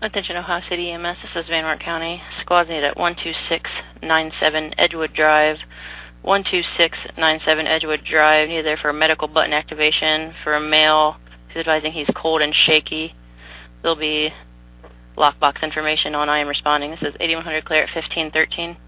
Attention Ohio City EMS, this is Van Wert County. Squad's needed at 12697 Edgewood Drive. 12697 Edgewood Drive, needed there for medical button activation for a male who's advising he's cold and shaky. There'll be lockbox information on I am responding. This is 8100 Claire at 1513.